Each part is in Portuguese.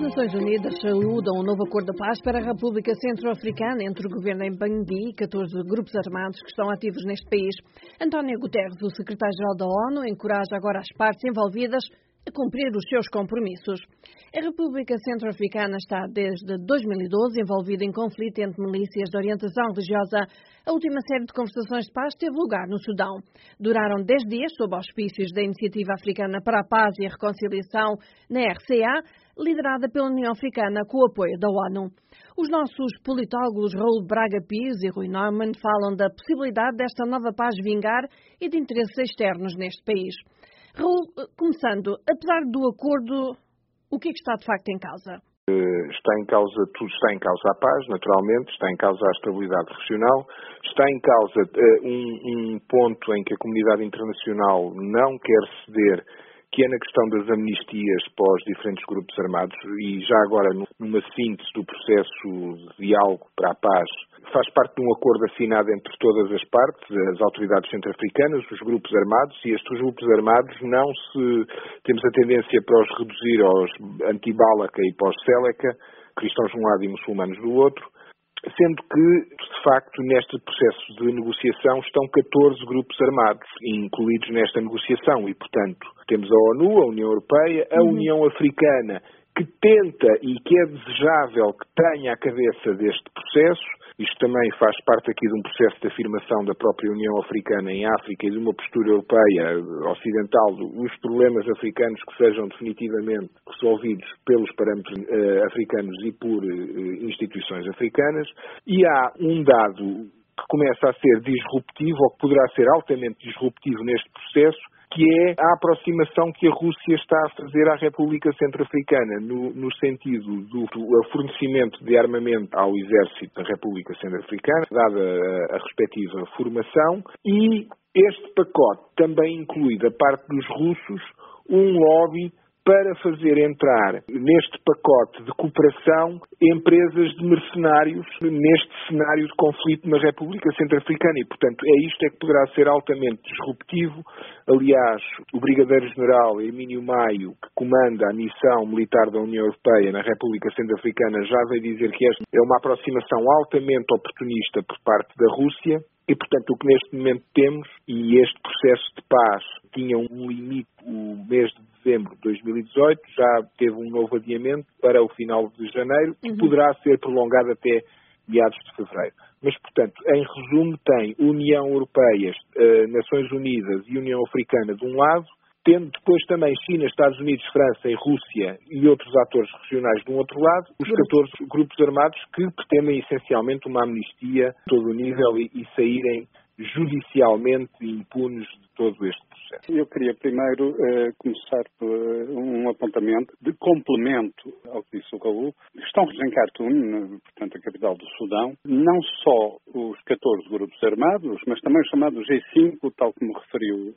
Nações Unidas saúdam um novo acordo de paz para a República Centro-Africana entre o governo em Bangui e 14 grupos armados que estão ativos neste país. António Guterres, o secretário-geral da ONU, encoraja agora as partes envolvidas a cumprir os seus compromissos. A República Centro-Africana está desde 2012 envolvida em conflito entre milícias de orientação religiosa. A última série de conversações de paz teve lugar no Sudão. Duraram 10 dias sob auspícios da Iniciativa Africana para a Paz e a Reconciliação, na RCA, liderada pela União Africana com o apoio da ONU. Os nossos politólogos Raul Braga Pires e Rui Neumann falam da possibilidade desta nova paz vingar e de interesses externos neste país. Raul, começando, apesar do acordo, o que é que está de facto em causa? Tudo está em causa a paz, naturalmente, está em causa a estabilidade regional, está em causa um ponto em que a comunidade internacional não quer ceder, que é na questão das amnistias para os diferentes grupos armados e já agora numa síntese do processo de diálogo para a paz, faz parte de um acordo assinado entre todas as partes, as autoridades centro-africanas, os grupos armados, e estes grupos armados temos a tendência para os reduzir aos anti-Balaka e para os Seleka, cristãos de um lado e muçulmanos do outro, sendo que, de facto, neste processo de negociação estão 14 grupos armados incluídos nesta negociação e, portanto, temos a ONU, a União Europeia, a União Africana, que tenta e que é desejável que tenha a cabeça deste processo. Isto também faz parte aqui de um processo de afirmação da própria União Africana em África e de uma postura europeia ocidental, os problemas africanos que sejam definitivamente resolvidos pelos parâmetros africanos e por instituições africanas. E há um dado que começa a ser disruptivo, ou que poderá ser altamente disruptivo neste processo, que é a aproximação que a Rússia está a fazer à República Centro-Africana, no sentido do fornecimento de armamento ao exército da República Centro-Africana, dada a respectiva formação, e este pacote também inclui, da parte dos russos, um lobby para fazer entrar neste pacote de cooperação empresas de mercenários neste cenário de conflito na República Centro-Africana e, portanto, isto é que poderá ser altamente disruptivo. Aliás, o Brigadeiro-General Hermínio Maio, que comanda a missão militar da União Europeia na República Centro-Africana, já veio dizer que esta é uma aproximação altamente oportunista por parte da Rússia. E, portanto, o que neste momento temos, e este processo de paz tinha um limite o mês de dezembro de 2018, já teve um novo adiamento para o final de janeiro, que poderá ser prolongado até meados de fevereiro. Mas, portanto, em resumo, tem União Europeia, Nações Unidas e União Africana de um lado, tendo depois também China, Estados Unidos, França e Rússia e outros atores regionais de um outro lado, os 14 grupos armados que pretendem essencialmente uma amnistia a todo o nível e saírem judicialmente impunes de todo este processo. Eu queria primeiro começar por um apontamento de complemento ao que disse o Raul. Estão em Khartoum, portanto a capital do Sudão, não só os 14 grupos armados, mas também os chamados G5, tal como referiu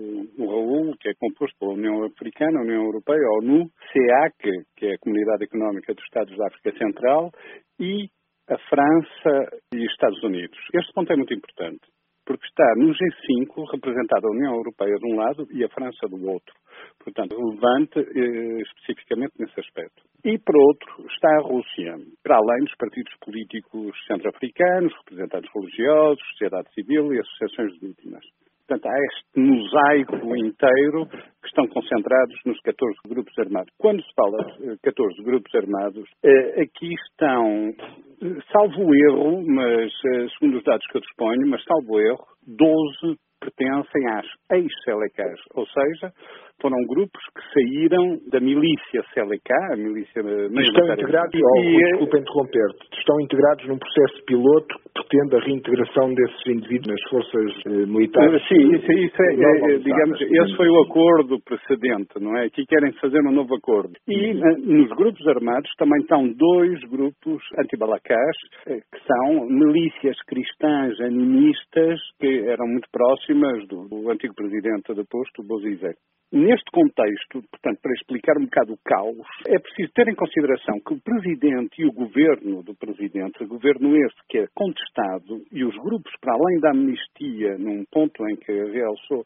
o Raul, que é composto pela União Africana, a União Europeia, a ONU, CEAC, que é a Comunidade Económica dos Estados da África Central, e a França e os Estados Unidos. Este ponto é muito importante, porque está no G5 representada a União Europeia de um lado e a França do outro. Portanto, relevante especificamente nesse aspecto. E, por outro, está a Rússia, para além dos partidos políticos centro-africanos, representantes religiosos, sociedade civil e associações de vítimas. Portanto, há este mosaico inteiro que estão concentrados nos 14 grupos armados. Quando se fala de 14 grupos armados, aqui estão, salvo erro, mas segundo os dados que eu disponho, mas salvo erro, 12 pertencem às ex-Selekás, ou seja, foram grupos que saíram da milícia Seleka, a milícia estão integrados, desculpa interromper-te, estão integrados num processo piloto que pretende a reintegração desses indivíduos nas forças militares. Sim, isso é digamos, esse foi o acordo precedente, não é? Aqui querem fazer um novo acordo. E nos grupos armados também estão 2 grupos anti-balacás, que são milícias cristãs animistas, que eram muito próximas do antigo presidente deposto, Bozizé. Neste contexto, portanto, para explicar um bocado o caos, é preciso ter em consideração que o Presidente e o Governo do Presidente, o Governo este que é contestado, e os grupos, para além da amnistia, num ponto em que realçou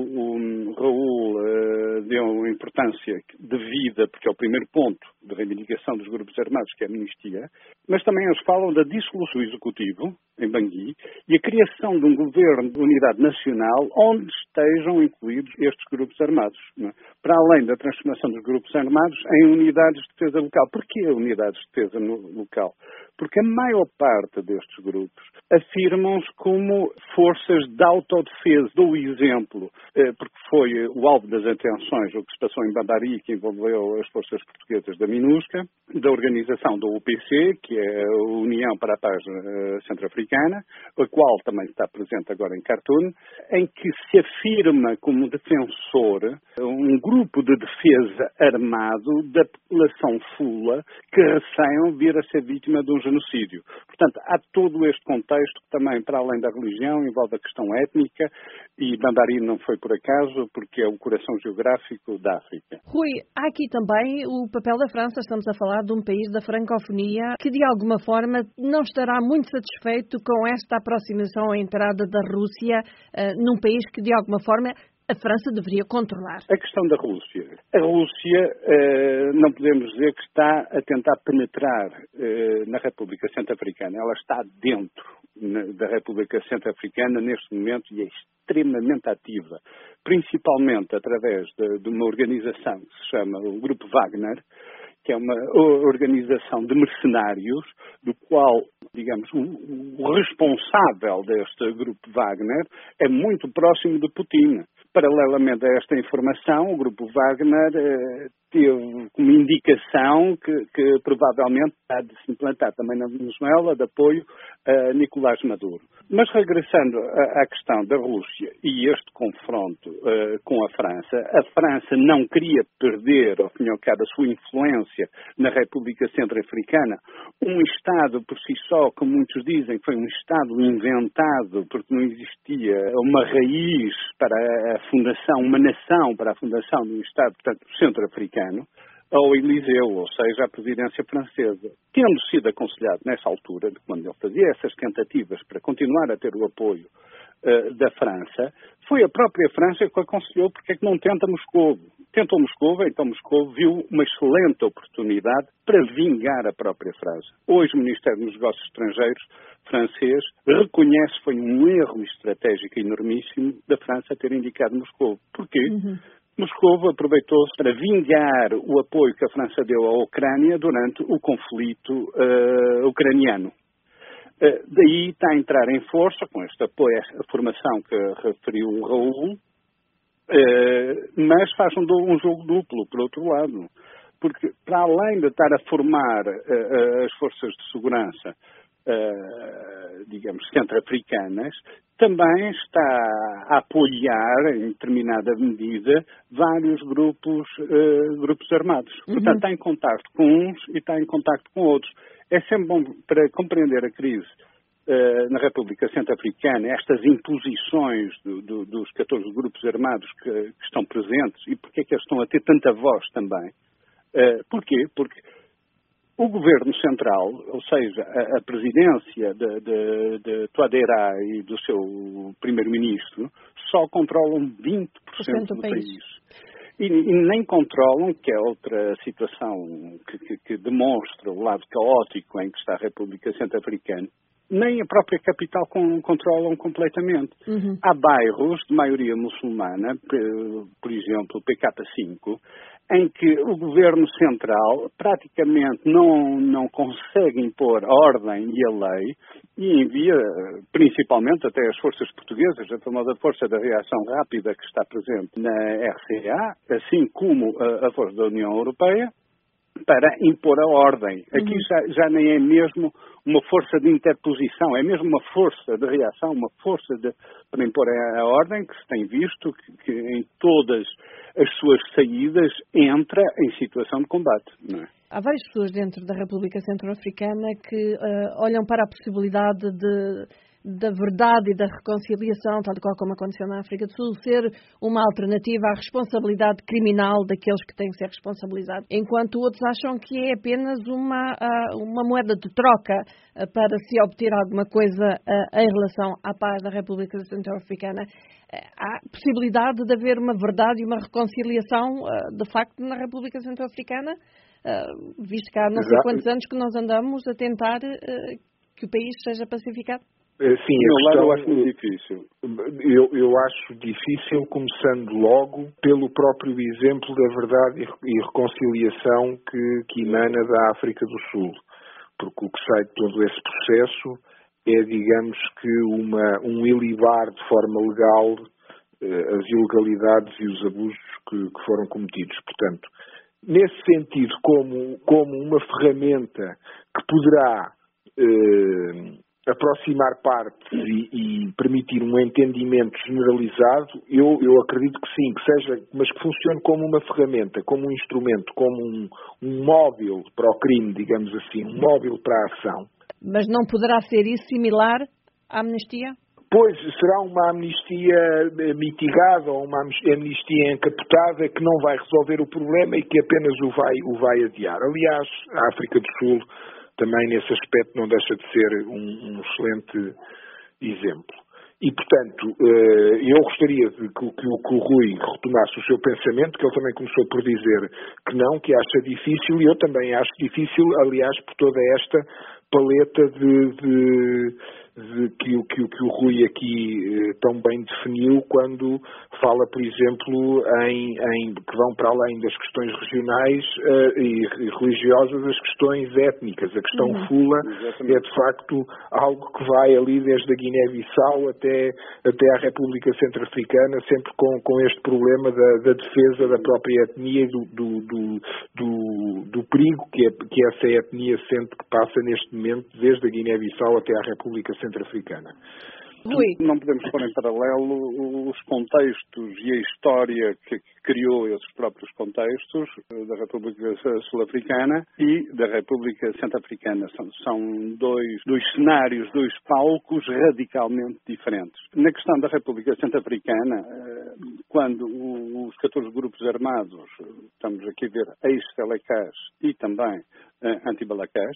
o Raul deu importância devida, porque é o primeiro ponto de reivindicação dos grupos armados, que é a amnistia, mas também eles falam da dissolução do Executivo, em Bangui, e a criação de um governo de unidade nacional onde estejam incluídos estes grupos armados, não é? Para além da transformação dos grupos armados em unidades de defesa local. Porquê unidades de defesa local? Porque a maior parte destes grupos afirmam-se como forças de autodefesa. Dou o exemplo, porque foi o alvo das atenções, o que se passou em Bandari, que envolveu as forças portuguesas da MINUSCA, da organização da UPC, que é a União para a Paz Centro-Africana, a qual também está presente agora em Khartoum, em que se afirma como defensor um grupo de defesa armado da população fula que receiam vir a ser vítima de um genocídio. Portanto, há todo este contexto que também, para além da religião, envolve a questão étnica, e Bandari não foi por acaso, porque é o coração geográfico da África. Rui, há aqui também o papel da França. Estamos a falar de um país da francofonia que, de alguma forma, não estará muito satisfeito com esta aproximação à entrada da Rússia num país que, de alguma forma, a França deveria controlar. A questão da Rússia. A Rússia, não podemos dizer que está a tentar penetrar na República Centro-Africana. Ela está dentro da República Centro-Africana neste momento e é extremamente ativa, principalmente através de uma organização que se chama o Grupo Wagner, que é uma organização de mercenários, do qual, digamos, o responsável deste Grupo Wagner é muito próximo de Putin. Paralelamente a esta informação, o Grupo Wagner teve como indicação que provavelmente há de se implantar também na Venezuela de apoio a Nicolás Maduro. Mas regressando à questão da Rússia e este confronto com a França não queria perder, ao fim e ao cabo, a sua influência na República Centro-Africana, um Estado por si só, como muitos dizem, foi um Estado inventado porque não existia uma raiz para a fundação, uma nação para a fundação de um Estado, portanto, centro-africano, ao Eliseu, ou seja, à presidência francesa. Tendo sido aconselhado nessa altura, quando ele fazia essas tentativas para continuar a ter o apoio da França, foi a própria França que o aconselhou porque é que não tenta Moscou. Tentou Moscou, então Moscou viu uma excelente oportunidade para vingar a própria França. Hoje o Ministério dos Negócios Estrangeiros francês reconhece que foi um erro estratégico enormíssimo da França ter indicado Moscou. Porquê? Moscou aproveitou-se para vingar o apoio que a França deu à Ucrânia durante o conflito ucraniano. Daí está a entrar em força, com este apoio, a formação que referiu o Raul, mas faz um jogo duplo, por outro lado. Porque, para além de estar a formar as forças de segurança, digamos, centro-africanas, também está a apoiar, em determinada medida, vários grupos armados. Portanto, está em contacto com uns e está em contacto com outros. É sempre bom para compreender a crise na República Centro-Africana, estas imposições dos 14 grupos armados que estão presentes e porque é que eles estão a ter tanta voz também. Porquê? Porque o Governo Central, ou seja, a presidência de Touadéra e do seu Primeiro-Ministro, só controlam 20% do país. E nem controlam, que é outra situação que demonstra o lado caótico em que está a República Centro-Africana, nem a própria capital controlam completamente. Há bairros de maioria muçulmana, por exemplo, o PK5, em que o governo central praticamente não consegue impor a ordem e a lei e envia, principalmente até as forças portuguesas, a famosa Força da Reação Rápida que está presente na RCA, assim como a Força da União Europeia, para impor a ordem. Aqui já nem é mesmo uma força de interposição, é mesmo uma força de reação, uma força para impor a ordem, que se tem visto que em todas as suas saídas entra em situação de combate. Não é? Há várias pessoas dentro da República Centro-Africana que olham para a possibilidade de da verdade e da reconciliação, tal qual como aconteceu na África do Sul, ser uma alternativa à responsabilidade criminal daqueles que têm que ser responsabilizados, enquanto outros acham que é apenas uma moeda de troca para se obter alguma coisa em relação à paz da República Centro-Africana. Há possibilidade de haver uma verdade e uma reconciliação, de facto, na República Centro-Africana, visto que há não sei quantos anos que nós andamos a tentar que o país seja pacificado? Sim, eu acho muito difícil. Eu acho difícil, começando logo pelo próprio exemplo da verdade e reconciliação que emana da África do Sul. Porque o que sai de todo esse processo é, digamos que, um ilibar de forma legal as ilegalidades e os abusos que foram cometidos. Portanto, nesse sentido, como uma ferramenta que poderá aproximar partes e permitir um entendimento generalizado, eu acredito que sim, que seja, mas que funcione como uma ferramenta, como um instrumento, como um móvel para o crime, digamos assim, um móvel para a ação. Mas não poderá ser isso similar à amnistia? Pois, será uma amnistia mitigada ou uma amnistia encapotada que não vai resolver o problema e que apenas o vai adiar. Aliás, a África do Sul também nesse aspecto não deixa de ser um excelente exemplo. E, portanto, eu gostaria de que o Rui retomasse o seu pensamento, que ele também começou por dizer que acha difícil, e eu também acho difícil, aliás, por toda esta paleta que o Rui aqui tão bem definiu quando fala, por exemplo, que vão para além das questões regionais e religiosas, as questões étnicas. A questão fula é, de facto, algo que vai ali desde a Guiné-Bissau até a República Centro-Africana, sempre com este problema da defesa da própria etnia e do perigo que essa etnia sente que passa neste momento, desde a Guiné-Bissau até a República Centro-Africana. Não podemos pôr em paralelo os contextos e a história que criou esses próprios contextos da República Sul-Africana e da República Centro-Africana. São dois cenários, dois palcos radicalmente diferentes. Na questão da República Centro-Africana, quando os 14 grupos armados, estamos aqui a ver ex-Selekás e também anti-Balakás,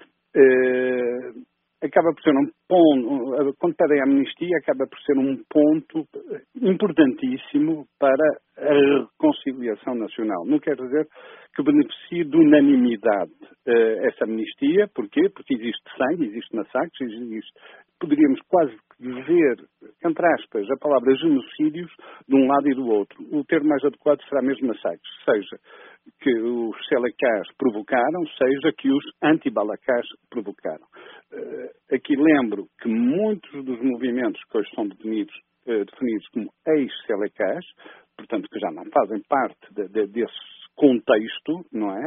acaba por ser um ponto, quando pedem a amnistia, acaba por ser um ponto importantíssimo para a reconciliação nacional. Não quer dizer que beneficie de unanimidade essa amnistia. Porquê? Porque existe sangue, existe massacres, poderíamos quase dizer, entre aspas, a palavra genocídios de um lado e do outro. O termo mais adequado será mesmo massacres, seja que os Selekás provocaram, seja que os anti-Balakás provocaram. Aqui lembro que muitos dos movimentos que hoje são definidos como ex-Selekás, portanto que já não fazem parte desse contexto, não é?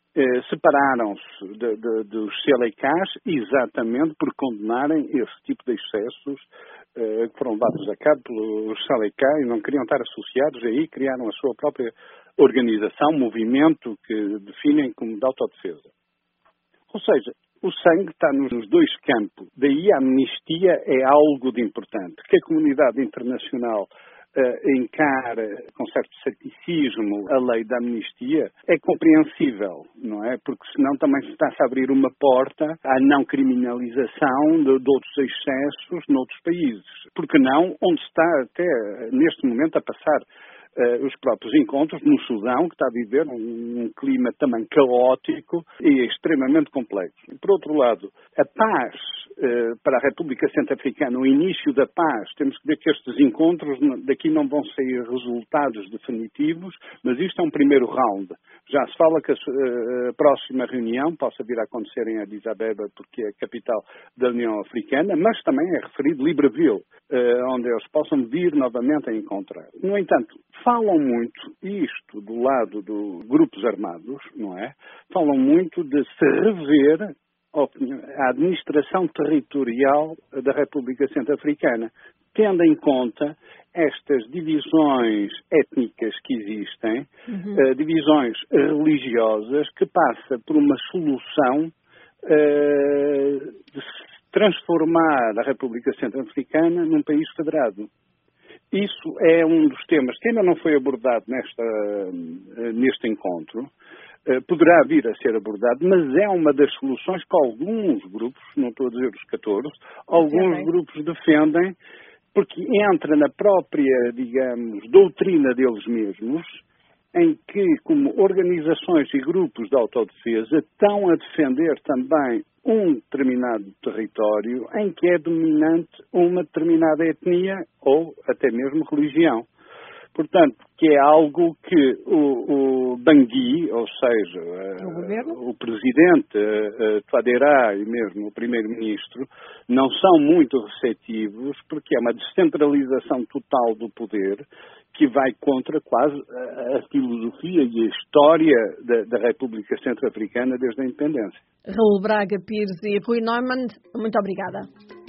Separaram-se dos Selekás exatamente por condenarem esse tipo de excessos que foram dados a cabo pelos Selekás e não queriam estar associados aí, criaram a sua própria organização, movimento que definem como de autodefesa. Ou seja, o sangue está nos dois campos. Daí a amnistia é algo de importante. Que a comunidade internacional encara com certo ceticismo a lei da amnistia é compreensível, não é? Porque senão também se está-se a abrir uma porta à não criminalização de outros excessos noutros países. Porque não, onde está até neste momento a passar os próprios encontros no Sudão, que está a viver um clima também caótico e extremamente complexo. Por outro lado, a paz para a República Centro-Africana, o início da paz, temos que ver que estes encontros daqui não vão sair resultados definitivos, mas isto é um primeiro round. Já se fala que a próxima reunião possa vir a acontecer em Addis Abeba, porque é a capital da União Africana, mas também é referido Libreville, onde eles possam vir novamente a encontrar. No entanto, falam muito, isto do lado dos grupos armados, não é? Falam muito de se rever a administração territorial da República Centro-Africana, tendo em conta estas divisões étnicas que existem, divisões religiosas, que passa por uma solução transformar a República Centro-Africana num país federado. Isso é um dos temas que ainda não foi abordado neste encontro. Poderá vir a ser abordado, mas é uma das soluções que alguns grupos, não estou a dizer os 14, alguns grupos defendem, porque entra na própria, digamos, doutrina deles mesmos, em que, como organizações e grupos de autodefesa, estão a defender também um determinado território em que é dominante uma determinada etnia ou até mesmo religião. Portanto, que é algo que o Bangui, ou seja, o presidente Touadéra e mesmo o primeiro-ministro, não são muito receptivos porque é uma descentralização total do poder que vai contra quase a filosofia e a história da República Centro-Africana desde a independência. Raul Braga Pires e Rui Neumann, muito obrigada.